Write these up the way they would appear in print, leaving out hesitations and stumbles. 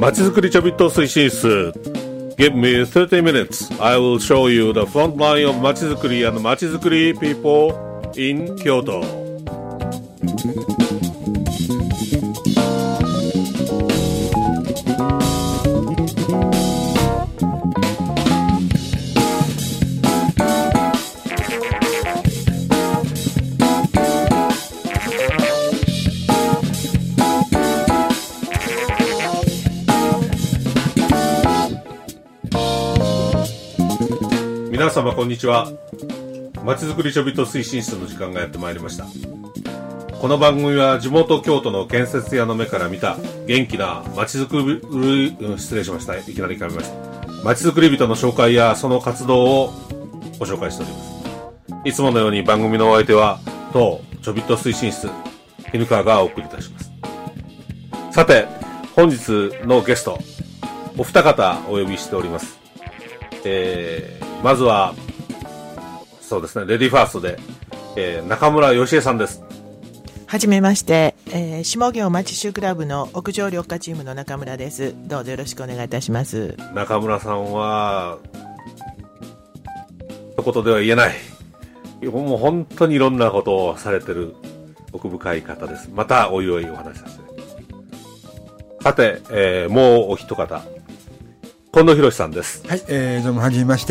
まちづくりちょびっと推進室 Give me 30 minutes I will show you the front line of まちづくり and まちづくり people in 京都。皆様こんにちは。まちづくりちょびっと推進室の時間がやってまいりました。この番組は地元京都の建設屋の目から見た元気なまちづくり、失礼しました。いきなり噛みました。まちづくり人の紹介やその活動をご紹介しております。いつものように番組のお相手は当ちょびっと推進室絹川がお送りいたします。さて本日のゲストお二方お呼びしております。まずはそうですね、レディーファーストで、中村義恵さんです。 はじめまして、下京町州クラブの屋上緑化チームの中村です。どうぞよろしくお願いいたします。 中村さんは一言では言えない、もう本当にいろんなことをされてる奥深い方です。またおいおいお話しさせて。さて、もうお一方近藤博さんです。 はい、どうもはじめまして、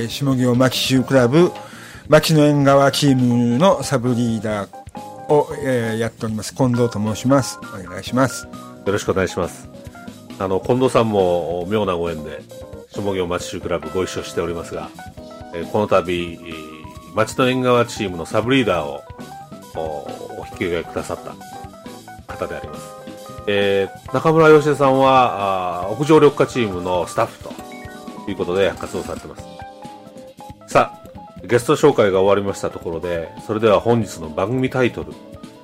下京町州クラブ町の縁側チームのサブリーダーを、やっております近藤と申します。お願いします。 よろしくお願いします。近藤さんも妙なご縁で下京町州クラブご一緒しておりますが、この度町の縁側チームのサブリーダーをお引き受けくださった方であります。中村義恵さんは屋上緑化チームのスタッフということで活動されています。さあゲスト紹介が終わりましたところで、それでは本日の番組タイトル、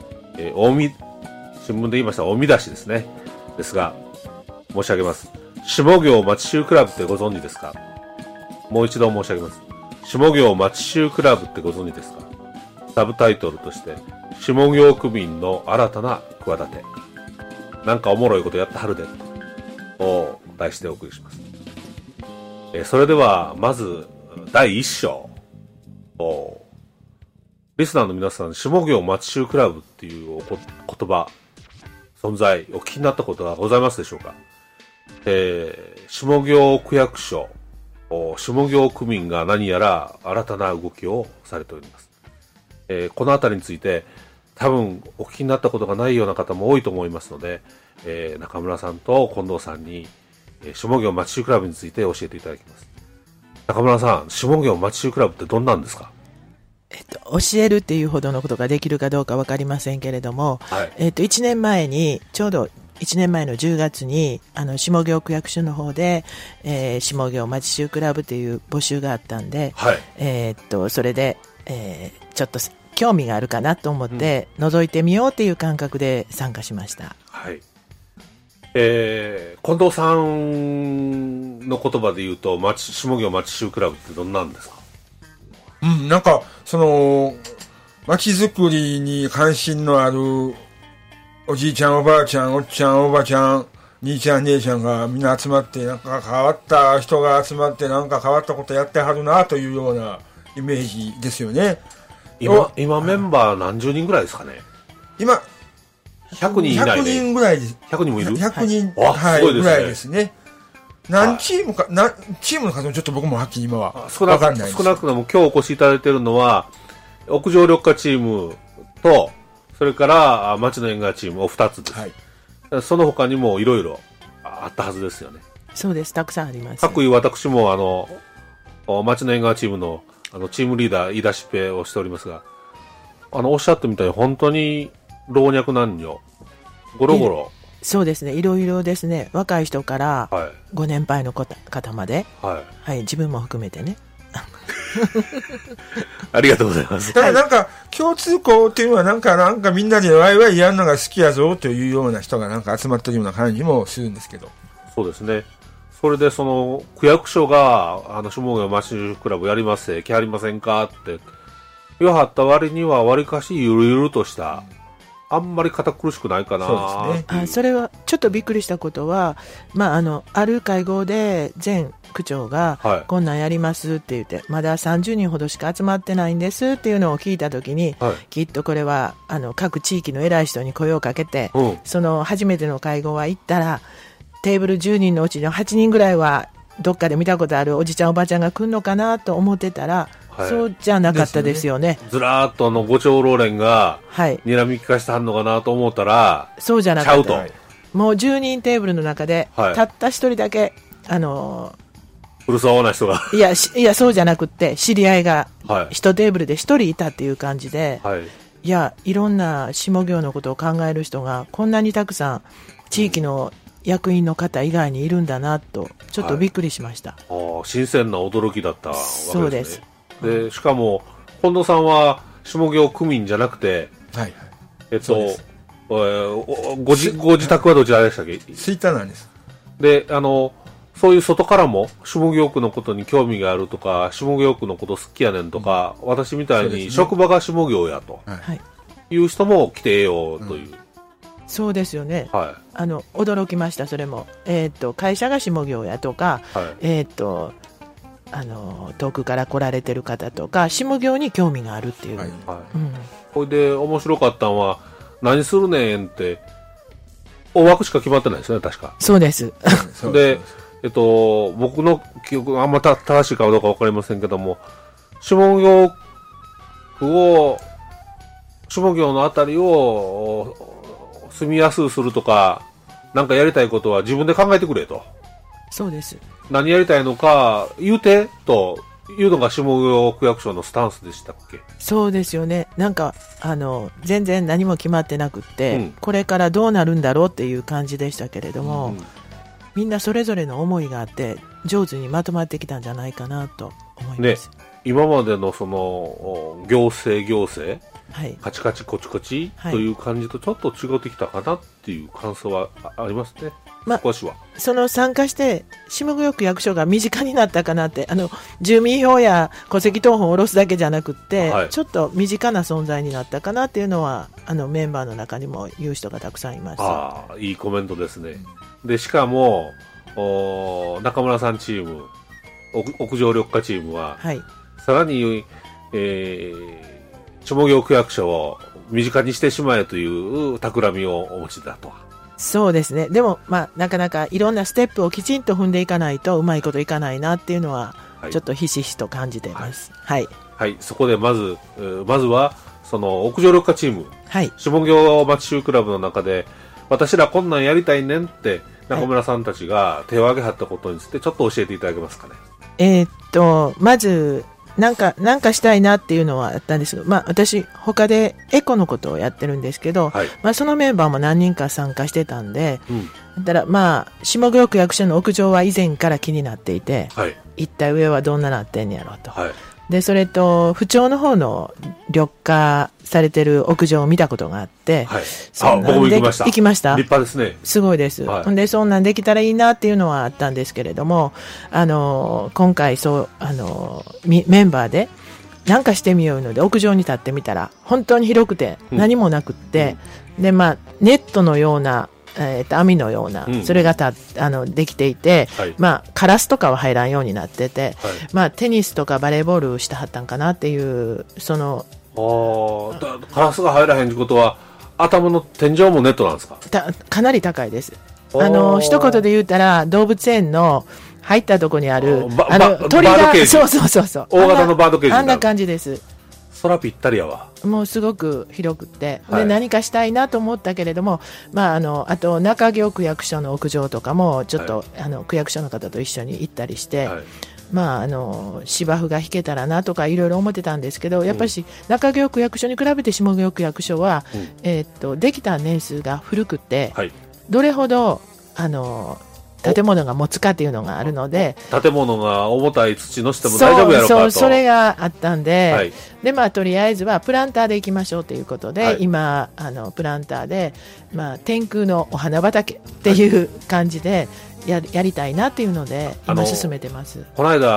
新聞で言いました大見出しですね、ですが申し上げます。下京町州クラブってご存知ですか？もう一度申し上げます。下京町州クラブってご存知ですか？サブタイトルとして下京区民の新たな企て、なんかおもろいことやってはるでを題してお送りします。それではまず第一章、リスナーの皆さん、下京町州クラブっていう言葉存在お聞きになったことはございますでしょうか？下京区役所下京区民が何やら新たな動きをされております。このあたりについて多分お聞きになったことがないような方も多いと思いますので、中村さんと近藤さんに、下京町州クラブについて教えていただきます。中村さん、下京町州クラブってどんなんですか？ 教えるっていうほどのことができるかどうか分かりませんけれども、 はい、 1年前にちょうど1年前の10月に下京区役所の方で、下京町州クラブっていう募集があったんで、 はい、 それで、ちょっと興味があるかなと思って、覗いてみようっていう感覚で参加しました。 はい。近藤さんの言葉で言うと下京町州クラブってどんなんですか？ なんかその町づくりに関心のあるおじいちゃんおばあちゃんおっちゃんおばちゃん兄ちゃん姉ちゃんがみんな集まって、なんか変わった人が集まって、なんか変わったことやってはるなというようなイメージですよね。 今メンバー何十人ぐらいですかね？ 今 100人いないね。 100人ぐらいです。 100人もいる？ 100人、 はい、すごいですね。 ぐらいですね。何チームか、チームの数もちょっと僕もはっきり今は分かんないです。 少なくとも今日お越しいただいているのは屋上緑化チームと、それから町の縁側チームを2つです。はい、その他にもいろいろあったはずですよね。 そうです、たくさんあります。 各いう私も町の縁側チームのチームリーダー言い出しっぺをしておりますが、おっしゃってみたいに本当に老若男女ゴロゴロ、 そうですね、いろいろですね。若い人からご年配の方まで、はい、はい、自分も含めてね。 ありがとうございます。 ただなんか共通項っていうのはなんかみんなでワイワイやるのが好きやぞというような人がなんか集まってるような感じもするんですけど。 そうですね。それでその区役所が下京町クラブやります来はりませんかって言わはった割にはわりかしゆるゆるとしたあんまり堅苦しくないかな。 そうですね。 それはちょっとびっくりしたことは、ある会合で前区長が、 はいこんなんやりますって言って、まだ30人ほどしか集まってないんですっていうのを聞いたときに、 はいきっとこれは各地域の偉い人に声をかけて、 うんその初めての会合は行ったら、テーブル10人のうちの8人ぐらいはどっかで見たことあるおじちゃんおばちゃんが来るのかなと思ってたら、 はい、 そうじゃなかったですよね。 ずらーっと五丁老練がはい、 睨み利かしてはんのかなと思ったら、 そうじゃなかった。 ちゃうと。 もう10人テーブルの中で、 はいたった1人だけ古そうな人がいやそうじゃなくって知り合いがはい 1テーブルで1人いたっていう感じで、 はいいやいろんな下業のことを考える人がこんなにたくさん地域の役員の方以外にいるんだなとちょっとびっくりしました。 新鮮な驚きだったわけですね。 そうです。 でしかも近藤さんは下業区民じゃなくて、 はい。 ご自宅はどちらでしたっけ？ 吹田なんです。 でそういう外からも下京区のことに興味があるとか下京区のこと好きやねんとか、私みたいに職場が下京やとはいいう人も来てえよという、 そうですよね、 は驚きました。それも、会社が下京やとか、 はい遠くから来られてる方とか下京に興味があるっていう、 はいはいこれで面白かったのは何するねんって大枠しか決まってないですね確か。 そうですそうでそう僕の記憶があんま正しいかどうか分かりませんけども、下京区を、下京のあたりを住みやすくするとか、なんかやりたいことは自分で考えてくれと。 そうです。 何やりたいのか言うてというのが下京区役所のスタンスでしたっけ？ そうですよね。なんか全然何も決まってなくって、 うんこれからどうなるんだろうっていう感じでしたけれども、 うんみんなそれぞれの思いがあって上手にまとまってきたんじゃないかなと思いまねす。、 今までのその行政はい。 カチカチコチコチはいという感じとちょっと違ってきたかなっていう感想はありますね、少しは。 その参加して下京区役所が身近になったかなって、住民票や戸籍謄本を下ろすだけじゃなくって、 はいちょっと身近な存在になったかなっていうのはメンバーの中にも言う人がたくさんいます。 ああ、いいコメントですね。でしかも中村さんチーム屋上緑化チームは、 はい。 さらに、下京区役所を身近にしてしまえという企みをお持ちだと。 そうですね。でも、なかなかいろんなステップをきちんと踏んでいかないとうまいこといかないなっていうのは、 はいちょっとひしひしと感じています。はい。 はい、そこでまずはその屋上緑化チーム、 はい。 下京町衆クラブの中で私らこんなんやりたいねんって中村さんたちが手を挙げはったことについてちょっと教えていただけますかね。 まず、なんかしたいなっていうのはあったんですけど、私、他でエコのことをやってるんですけど、 はいそのメンバーも何人か参加してたんで、 うん、 だから下京区役所の屋上は以前から気になっていて、 はい一体上はどんななってんやろうと。 はいで、それと、府庁の方の緑化されてる屋上を見たことがあって、 はい、 そんなん僕も行きました。 行きました。 立派ですね。 すごいです。 はいほんで、そんなんできたらいいなっていうのはあったんですけれども、今回メンバーで、なんかしてみようので、屋上に立ってみたら、本当に広くて、何もなくって、で、ネットのような、網のような、それができていて、 はいカラスとかは入らんようになってて、 はいテニスとかバレーボールしてはったんかなっていう、 カラスが入らへんってことは頭の天井もネットなんですか？ かなり高いです。 おー一言で言うたら、動物園の入ったとこにある、鳥が、 バードケージそう。 大型のバードケージになるあんな感じです。 空ぴったりやわ。 もうすごく広くて、 はいで何かしたいなと思ったけれども、あと中京区役所の屋上とかもちょっと、区役所の方と一緒に行ったりして、 はい芝生が引けたらなとかいろいろ思ってたんですけど、やっぱり中京区役所に比べて下京区役所は、できた年数が古くて、 はい、 どれほど建物が持つかっていうのがあるので、 建物が重たい土のしても大丈夫やろうかと。 それがあったんで、 はいでとりあえずはプランターで行きましょうということで、 はい今プランターで、天空のお花畑っていう感じでやりたいなっていうので今進めてます。 この間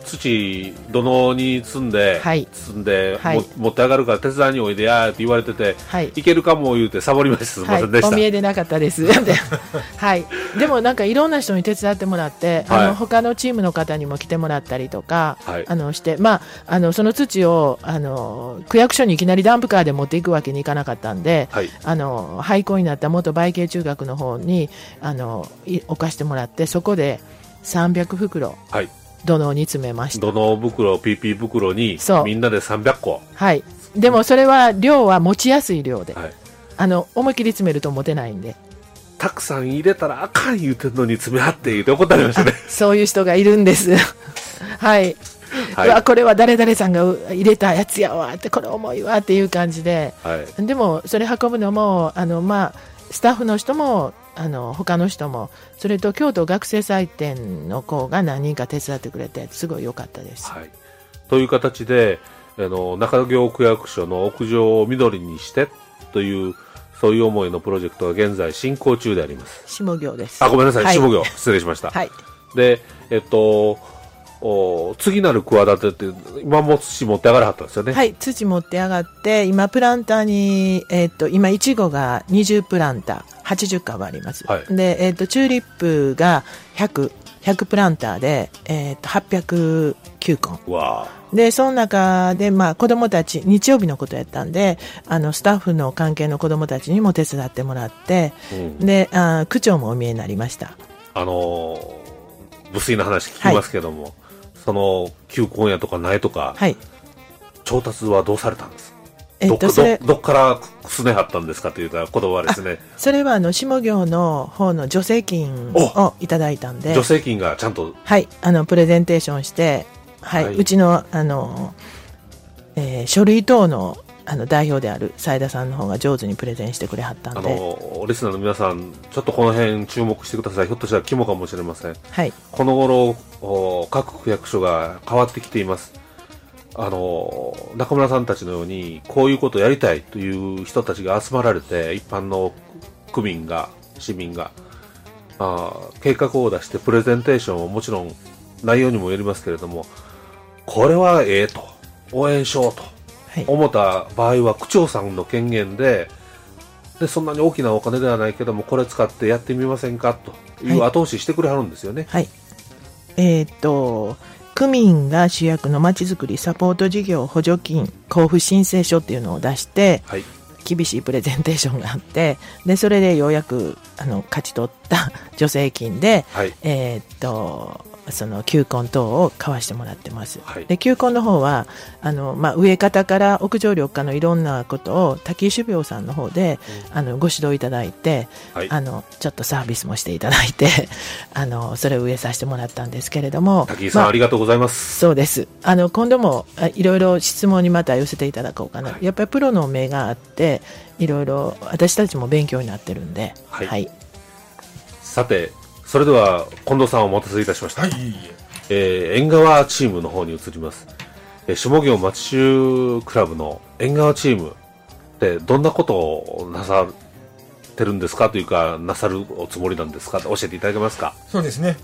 土土のうに積んで、 はい、 持って上がるから手伝いにおいでやーって言われてて、はい、いけるかも言うてサボりました。すみませんでした。 お見えでなかったですはい、でもなんかいろんな人に手伝ってもらって、他のチームの方にも来てもらったりとか、して、その土を区役所にいきなりダンプカーで持っていくわけにいかなかったんで、廃校になった元梅慶中学の方に置かしてもらって、そこで300袋、土のうに詰めました。 土のう袋、PP 袋にみんなで300個。 はい。でもそれは量は持ちやすい量で、思い切り詰めると持てないんで。 たくさん入れたらあかん言うてんのに詰めはって言うて怒ってありましたね。 そういう人がいるんですはい、うわこれは誰々さんが入れたやつやわって、これ重いわっていう感じで、でもそれ運ぶのもスタッフの人も他の人も、それと京都学生祭典の子が何人か手伝ってくれてすごい良かったです、 という形で中京区役所の屋上を緑にしてというそういう思いのプロジェクトが現在進行中であります。 下行です。 ごめんなさい、下行失礼しました。で次なる企てって今も土持って上がらはったんですよね。 はい、土持って上がって今プランターに、今いちごが20プランター80株あります、で、チューリップが100プランターで、809根で、その中で、子供たち日曜日のことやったんでスタッフの関係の子供たちにも手伝ってもらって、で区長もお見えになりました。 無粋な話聞きますけども、その球根やとか苗とか、調達はどうされたんですか？どっからすねはったんですかという言葉はですね。 それは下行の方の助成金をいただいたんで、 助成金がちゃんとプレゼンテーションして、うちの書類等の代表である斉田さんの方が上手にプレゼンしてくれはったんで、 リスナーの皆さんちょっとこの辺注目してください。ひょっとしたら肝かもしれません。この頃各区役所が変わってきています。中村さんたちのようにこういうことをやりたいという人たちが集まられて、一般の区民が市民が計画を出してプレゼンテーションをもちろん内容にもよりますけれども、これはと応援しようと思った場合は区長さんの権限でそんなに大きなお金ではないけどもこれ使ってやってみませんかという後押ししてくれはるんですよね。 区民が主役のまちづくりサポート事業補助金交付申請書っていうのを出して、厳しいプレゼンテーションがあって、でそれでようやく勝ち取った助成金で、その球根等を買わしてもらってます、で球根の方は植え方から屋上緑化のいろんなことを滝井種苗さんの方で、ご指導いただいて、ちょっとサービスもしていただいてそれを植えさせてもらったんですけれども、 滝井さん、ありがとうございます。 そうです。今度もいろいろ質問にまた寄せていただこうかな、やっぱりプロの目があっていろいろ私たちも勉強になってるんで、 さてそれでは近藤さんをお待たせいたしました。縁側チームの方に移ります。下行町衆クラブの縁側チームってどんなことをなさってるんですかというか、なさるおつもりなんですか、教えていただけますか？ そうですね、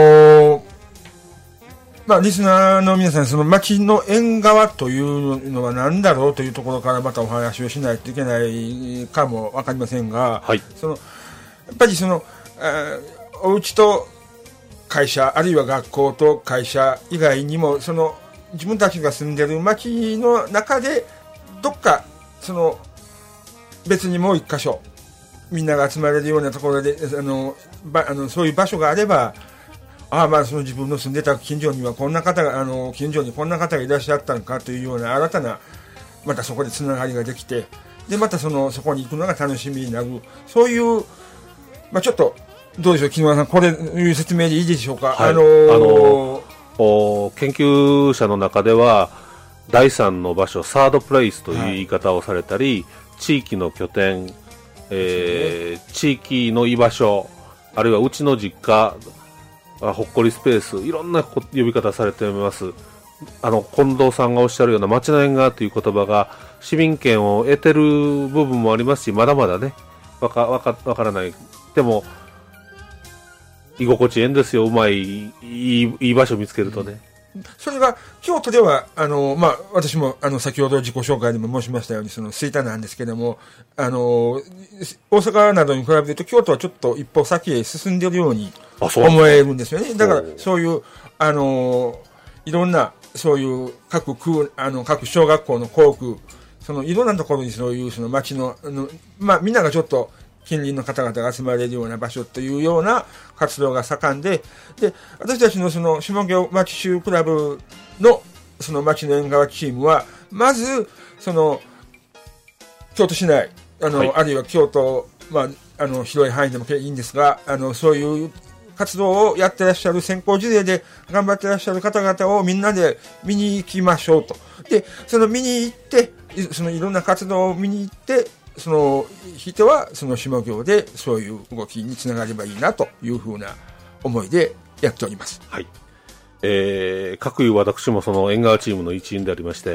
リスナーの皆さん、その町の縁側というのは何だろうというところからまたお話をしないといけないかも分かりませんが、やっぱりお家と会社、あるいは学校と会社以外にも、自分たちが住んでる町の中でどっか別にもう一箇所みんなが集まれるようなところでそういう場所があれば、その自分の住んでた近所にはこんな方が近所にこんな方がいらっしゃったのかというような新たなまたそこでつながりができて、でまたそこに行くのが楽しみになる、そういうちょっとどうでしょう、木村さん、これいう説明でいいでしょうか？ 研究者の中では第三の場所、サードプレイスという言い方をされたり、地域の拠点、地域の居場所、あるいはうちの実家、ほっこりスペース、いろんな呼び方されています。近藤さんがおっしゃるような町の縁側という言葉が市民権を得てる部分もありますし、まだまだねわからない。でも居心地いいんですよ。うまいいい場所見つけるとね。 それが京都では私も先ほど自己紹介でも申しましたようにその吹田なんですけども、大阪などに比べると京都はちょっと一歩先へ進んでいるように思えるんですよね。だからそういういろんなそういう各小学校の校区、そのいろんなところにそういうその町のみんながちょっと近隣の方々が集まれるような場所というような活動が盛んで、私たちのその下京町衆クラブのその町の縁側チームは、まずその京都市内あるいは京都広い範囲でもいいんですが、そういう活動をやってらっしゃる先行事例で頑張ってらっしゃる方々をみんなで見に行きましょうと。で、その見に行って、そのいろんな活動を見に行って、そのひいてはその下京でそういう動きにつながればいいなというふうな思いでやっております。 はい。各有私もその縁側チームの一員でありまして、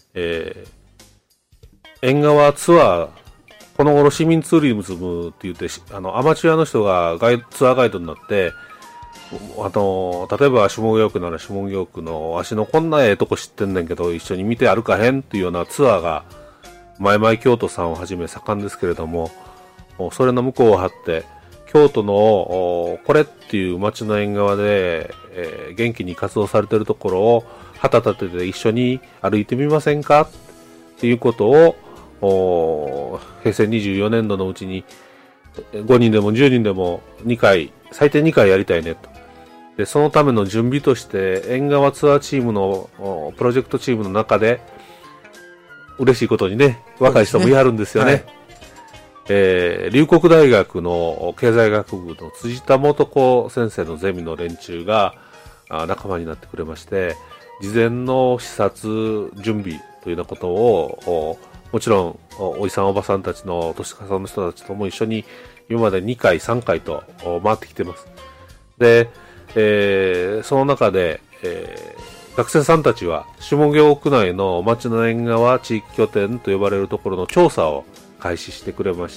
縁側ツアー、この頃市民ツーリズムって言ってアマチュアの人がツアーガイドになって、例えば下京区なら下京区のわしのこんなええとこ知ってんねんけど一緒に見て歩かへんっていうようなツアーが前々京都さんをはじめ盛んですけれども、それの向こうを張って京都のこれっていう町の縁側で、元気に活動されているところを旗立てて一緒に歩いてみませんかっていうことを平成24年度のうちに5人でも10人でも2回最低2回やりたいねと。でそのための準備として縁側ツアーチームのプロジェクトチームの中で嬉しいことにね、若い人もいはるんですよね。龍谷大学の経済学部の辻田素子先生のゼミの連中が仲間になってくれまして、事前の視察準備というようなことをもちろんおじさんおばさんたちの年重ねの人たちとも一緒に今まで2回3回と回ってきてます。で、その中で、学生さんたちは下京区内の町の縁側地域拠点と呼ばれるところの調査を開始してくれまして、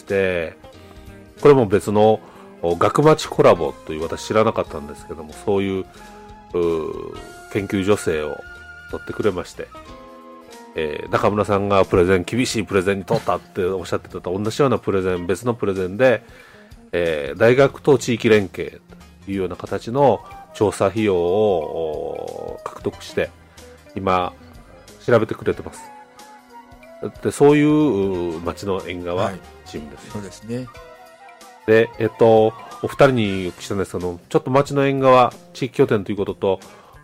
これも別の学町コラボという私知らなかったんですけども、そういう研究助成を取ってくれまして、中村さんが厳しいプレゼンに取ったっておっしゃってたと同じような別のプレゼンで、大学と地域連携というような形の調査費用を獲得して今調べてくれてます。でそういう町の縁側チームです。 そうですね。 でお二人にお聞きしたんですけど、ちょっと町の縁側地域拠点ということと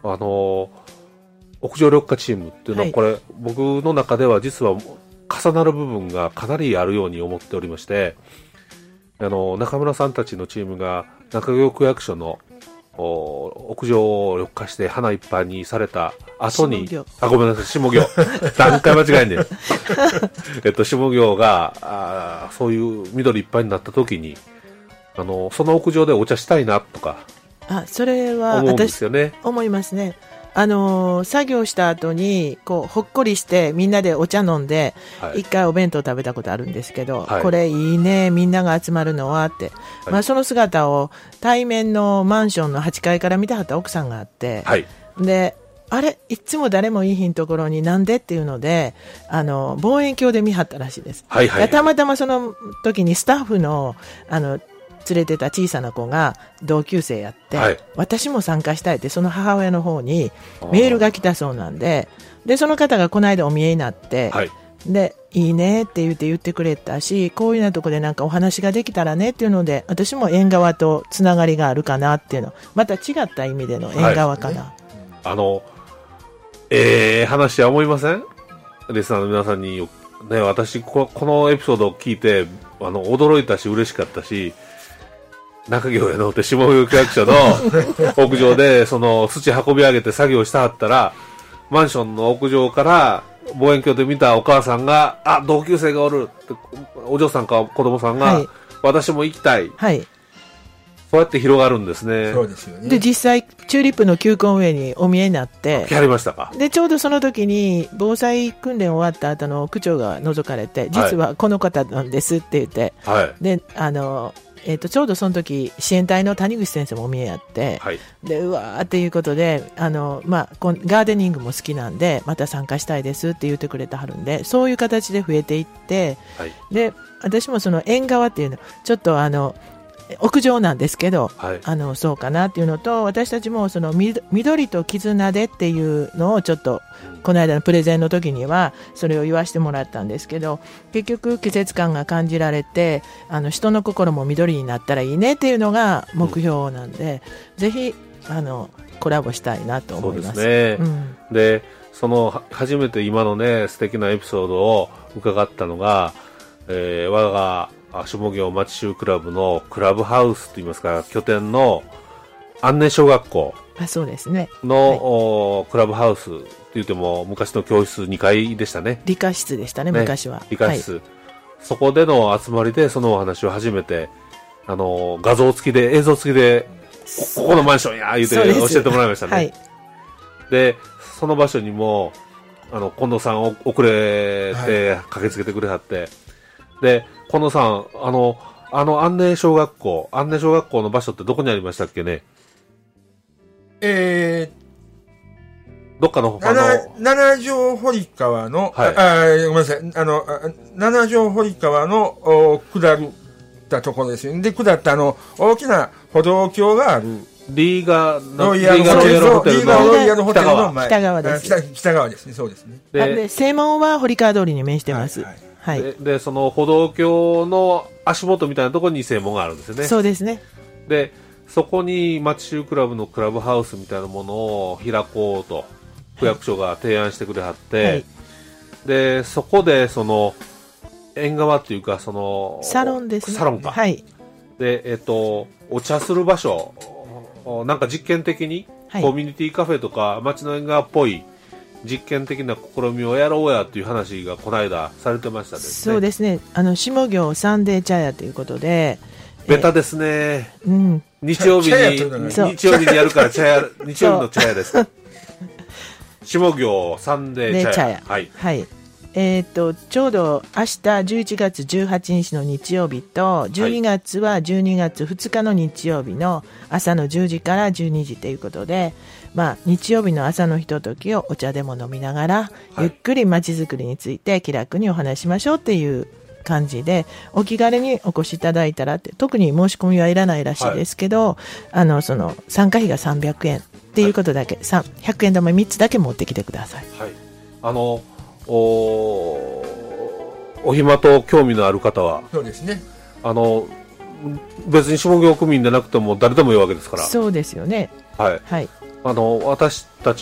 屋上緑化チームっていうのは、これ僕の中では実は重なる部分がかなりあるように思っておりまして、中村さんたちのチームが中京区役所の屋上を緑化して花いっぱいにされた後に、ごめんなさい、下京何回間違えんねん下京がそういう緑いっぱいになった時にその屋上でお茶したいなとかそれは思うんですよね。 思いますね。作業した後にこうほっこりしてみんなでお茶飲んで、一回お弁当食べたことあるんですけど、これいいね、みんなが集まるのはって、その姿を対面のマンションの8階から見たはった奥さんがあって、であれいつも誰もいいひんところになんでっていうので望遠鏡で見張ったらしいです。たまたまその時にスタッフの連れてた小さな子が同級生やって、私も参加したいってその母親の方にメールが来たそうなんで、その方がこの間お見えになって、でいいねって言ってくれたし、こういうようなところでなんかお話ができたらねっていうので、私も縁側とつながりがあるかなっていうの、また違った意味での縁側かな。 話は思いません？リスナーの皆さんにね、私このエピソードを聞いて驚いたし嬉しかったし、中京へ乗って下京区役所の屋上でその土運び上げて作業したはったら、マンションの屋上から望遠鏡で見たお母さんが同級生がおるってお嬢さんか子供さんが、私も行きたい、そうやって広がるんですね。 そうですよね。 で実際チューリップの球根上にお見えになって来はりましたか。 でちょうどその時に防災訓練終わった後の区長が覗かれて、実はこの方なんですって言って、でちょうどその時支援隊の谷口先生もお見えやって、 はい。 でうわーっていうことでガーデニングも好きなんでまた参加したいですって言ってくれてはるんで、そういう形で増えていって、 はい。 で私もその縁側っていうのちょっと屋上なんですけど、 はい。 そうかなっていうのと、私たちもその緑と絆でっていうのをちょっとこの間のプレゼンの時にはそれを言わせてもらったんですけど、結局季節感が感じられて人の心も緑になったらいいねっていうのが目標なんで、ぜひコラボしたいなと思います。 そうですね。で初めて今のね素敵なエピソードを伺ったのが、我が下行町衆クラブのクラブハウスといいますか拠点の安寧小学校そうですねの、 はい、 クラブハウスって言っても昔の教室2階でしたね。 理科室でしたね、昔は理科室、はい、そこでの集まりでそのお話を初めて画像付きで映像付きでここのマンションや言うて教えてもらいましたね。はい、でその場所にも近藤さん遅れて駆けつけてくれはって、はい、で近藤さん安寧小学校の場所ってどこにありましたっけね。どっかの七条堀川の、はい、ごめんなさい七条堀川の下ったところですよ。で下った大きな歩道橋があるリーガロイヤルホテルの前北側です。 北側ですね。そうですね。 で正門は堀川通りに面してます。はいはいはい、 でその歩道橋の足元みたいなところに正門があるんですよね。 そうですね。 でそこに町衆クラブのクラブハウスみたいなものを開こうと区役所が提案してくれはって、はい、でそこで縁側っていうかサロンですね。 サロンか。 はい。 でお茶する場所なんか実験的に、はい、コミュニティカフェとか町の縁側っぽい実験的な試みをやろうやという話がこの間されてましたですね。 そうですね。下行サンデー茶屋ということでベタですね。 うん。 日曜日にやるから日曜日の茶屋です。下行サンデー茶屋。はい。 はい。ちょうど明日11月18日の日曜日と12月は12月2日の日曜日の朝の10時から12時ということで、日曜日の朝のひとときをお茶でも飲みながら、ゆっくり街づくりについて気楽にお話しましょうっていう感じで、お気軽にお越しいただいたらって、特に申し込みはいらないらしいですけど、その参加費が300円っていうことだけ、100円玉3つだけ持ってきてください。 はい。お暇と興味のある方はそうですね。 別に下行区民でなくても誰でもいいわけですから。 そうですよね。 はい。 はい。 私は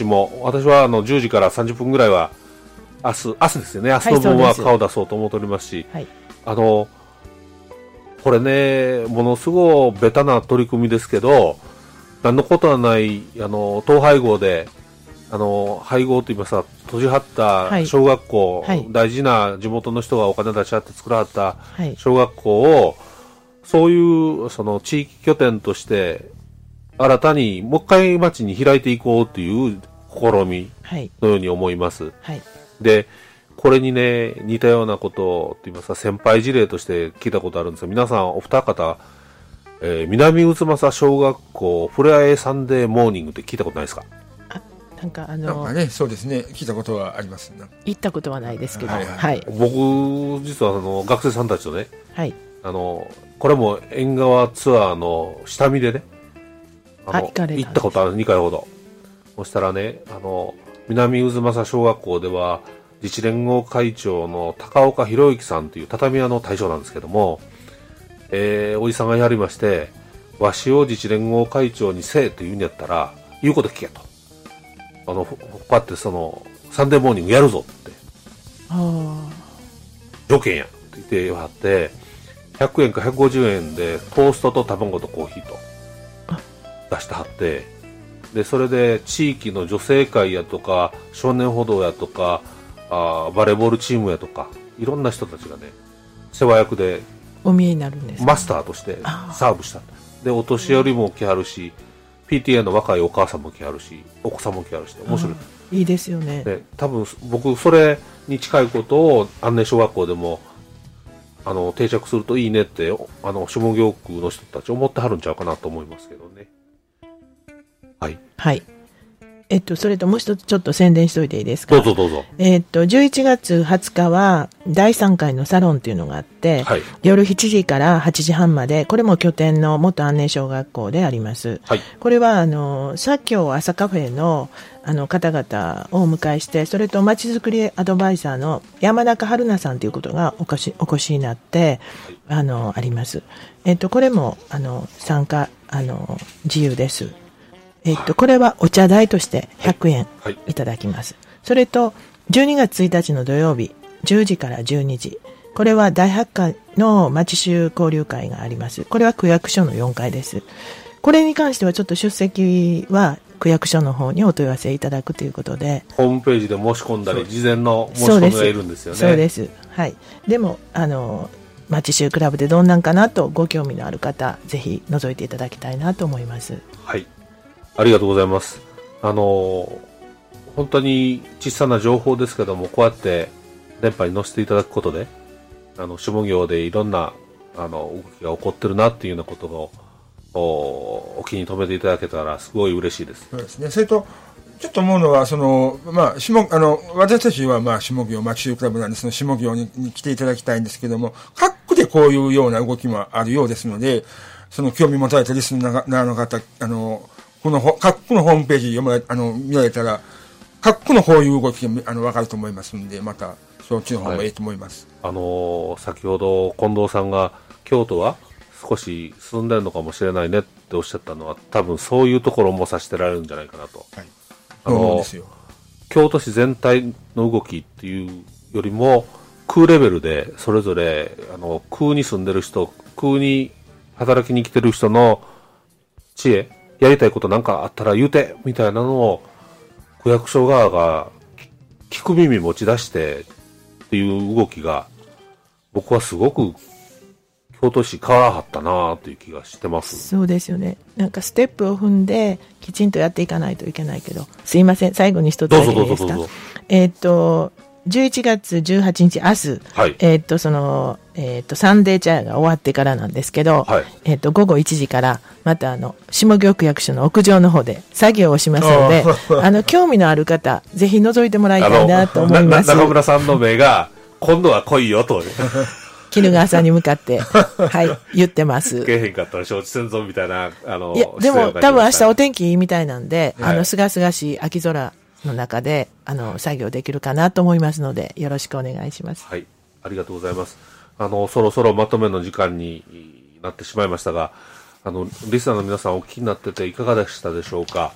10時から30分ぐらいは明日ですよね。明日の分は顔出そうと思っておりますし、はい、これね、ものすごいベタな取り組みですけど、何のことはない統廃合で配合といいますか、閉じはった小学校、はい、大事な地元の人がお金出し合って作らはった小学校を、そういう地域拠点として新たにもう一回町に開いていこうという試みのように思います。はい、でこれにね似たようなことといいますか先輩事例として聞いたことあるんですが、皆さんお二方、南渦政小学校フレアエサンデーモーニングって聞いたことないですか？ なんかね、そうですね、聞いたことはありますね。 行ったことはないですけど、 はいはい、 僕実は学生さんたちとね、 はい、 これも縁側ツアーの下見でね行ったことある2回ほど。そしたらね南渦政小学校では自治連合会長の高岡博之さんという畳屋の大将なんですけども、おじさんがやりまして、わしを自治連合会長にせえと言うんやったら言うこと聞けと、こうやってサンデーモーニングやるぞって条件やって言ってはって、100円か150円でトーストと卵とコーヒーと出してはって、でそれで地域の女性会やとか少年歩道やとかバレーボールチームやとかいろんな人たちがね世話役でお見えになるんです、 マスターとしてサーブした。でお年寄りも来はるし、PTA の若いお母さんも来はるし、お子さんも来はるし、面白い。 いいですよね。 で多分僕それに近いことを安寧小学校でも定着するといいねって、下京区の人たち思ってはるんちゃうかなと思いますけどね。はい。 はい。それともう一つちょっと宣伝しといていいですか？ どうぞどうぞ。 11月20日は第3回のサロンっていうのがあって、はい、夜7時から8時半まで、これも拠点の元安寧小学校であります。はい、これは、社協朝カフェの、方々をお迎えして、それとまちづくりアドバイザーの山中春菜さんということがお越しになって、あります。これも、参加、自由です。これはお茶代として100円いただきます。それと、12月1日の土曜日、10時から12時。これは第8回の町衆交流会があります。これは区役所の4階です。これに関してはちょっと出席は区役所の方にお問い合わせいただくということで。 ホームページで申し込んだり、事前の申し込みがいるんですよね。 そうです。はい。でも、町衆クラブでどんなんかなとご興味のある方、ぜひ覗いていただきたいなと思います。 はい。ありがとうございます。本当に小さな情報ですけども、こうやって電波に載せていただくことで、下京でいろんな、動きが起こってるなっていうようなことを、お気に留めていただけたらすごい嬉しいです。 そうですね。それと、ちょっと思うのは、私たちは下京町衆クラブなんで、その下京に来ていただきたいんですけども、各区でこういうような動きもあるようですので、その興味持たれたリスナーの方、この各区のホームページ見られたら、各区のこういう動きがわかると思いますので、また、そっちの方がいいと思います。 はい、先ほど近藤さんが、京都は少し進んでるのかもしれないねっておっしゃったのは、多分そういうところも指してられるんじゃないかなと。はい。 そうですよ。 京都市全体の動きっていうよりも、区レベルで、それぞれ、区に住んでる人、区に働きに来てる人の知恵、やりたいことなんかあったら言うてみたいなのを区役所側が聞く耳持ち出してっていう動きが僕はすごく京都市変わらはったなという気がしてます。 そうですよね。なんかステップを踏んできちんとやっていかないといけないけど、すいません、最後に一つだけいいですか。11月18日明日、はい、サンデーチャイが終わってからなんですけど、はい、午後1時から、また下京区役所の屋上の方で作業をしますので、興味のある方、ぜひ覗いてもらいたいなと思います。 中村さんの目が、今度は来いよと。 衣川さんに向かって、はい、言ってます。 けえへんかったら承知せんぞみたいな、 いや、でも多分明日お天気いいみたいなんで、すがすがしい秋空の中で、作業できるかなと思いますので、よろしくお願いします。 はい。ありがとうございます。そろそろまとめの時間になってしまいましたが、リスナーの皆さんお聞きになってていかがでしたでしょうか。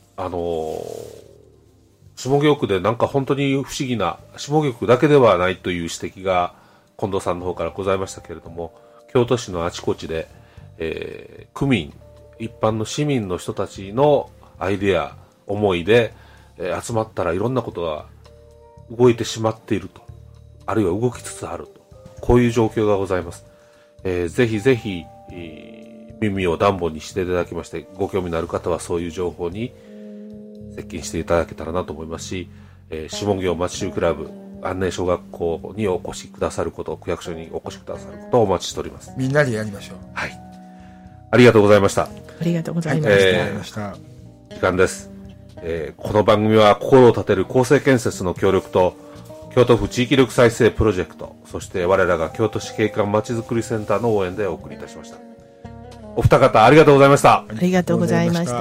下京区でなんか本当に不思議な、下京区だけではないという指摘が近藤さんの方からございましたけれども、京都市のあちこちで、区民、一般の市民の人たちのアイデア、思いで、集まったらいろんなことが動いてしまっていると、あるいは動きつつあると、こういう状況がございます。ぜひぜひ、耳を暖房にしていただきまして、ご興味のある方はそういう情報に接近していただけたらなと思いますし、下京町衆クラブ安寧小学校にお越しくださること、区役所にお越しくださることをお待ちしております。 みんなでやりましょう。 はい。ありがとうございました。ありがとうございました。 時間です。この番組は心を立てる公正建設の協力と京都府地域力再生プロジェクト、そして我らが京都市景観まちづくりセンターの応援でお送りいたしました。お二方ありがとうございました。 ありがとうございました。